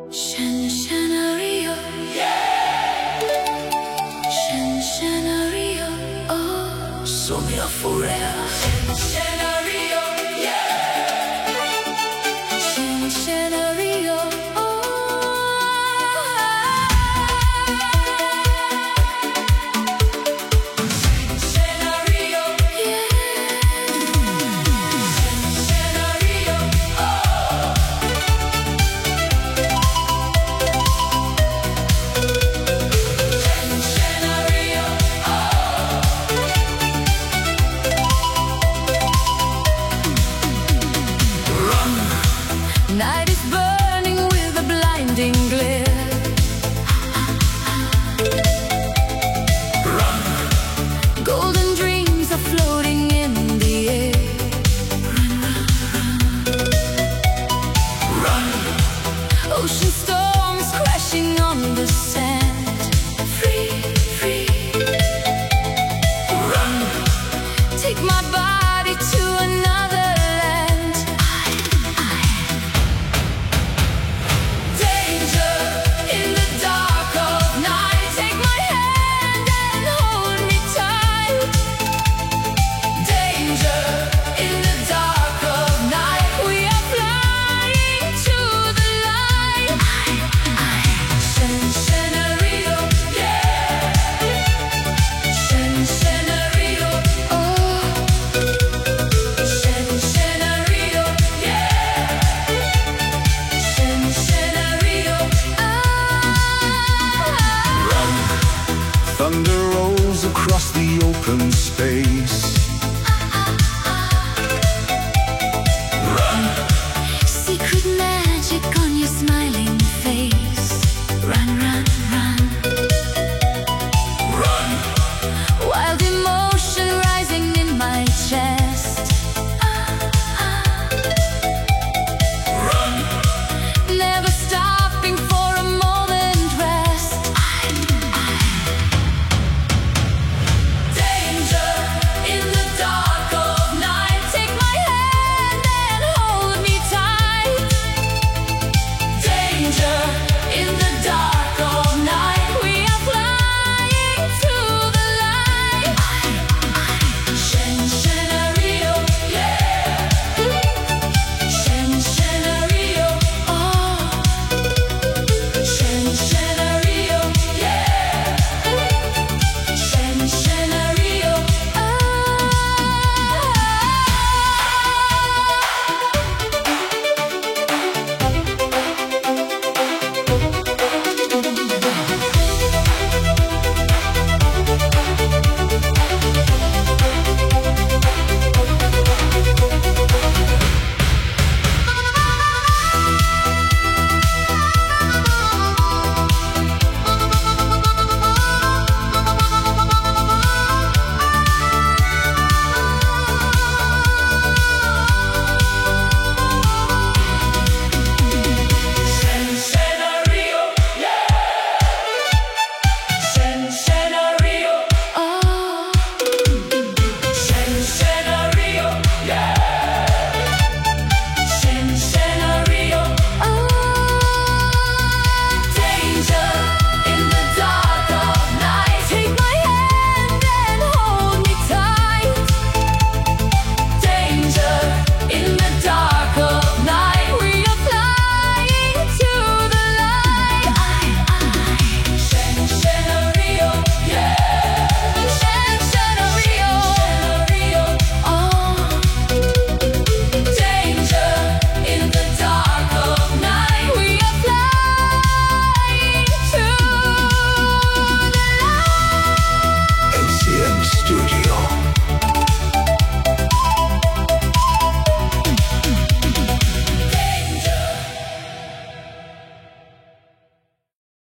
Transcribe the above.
Scenario, yeah. Scenario, oh, sogna forever. Scenario, yeah. Scenario, oh. Scenario, yeah. Scenario, oh. Night is burning with a blinding glare. Run. Golden dreams are floating in the air. Run, run, run. Ocean storms crashing on the sand. Free, free. Run. Take my body to another land. Thunder rolls across the open space.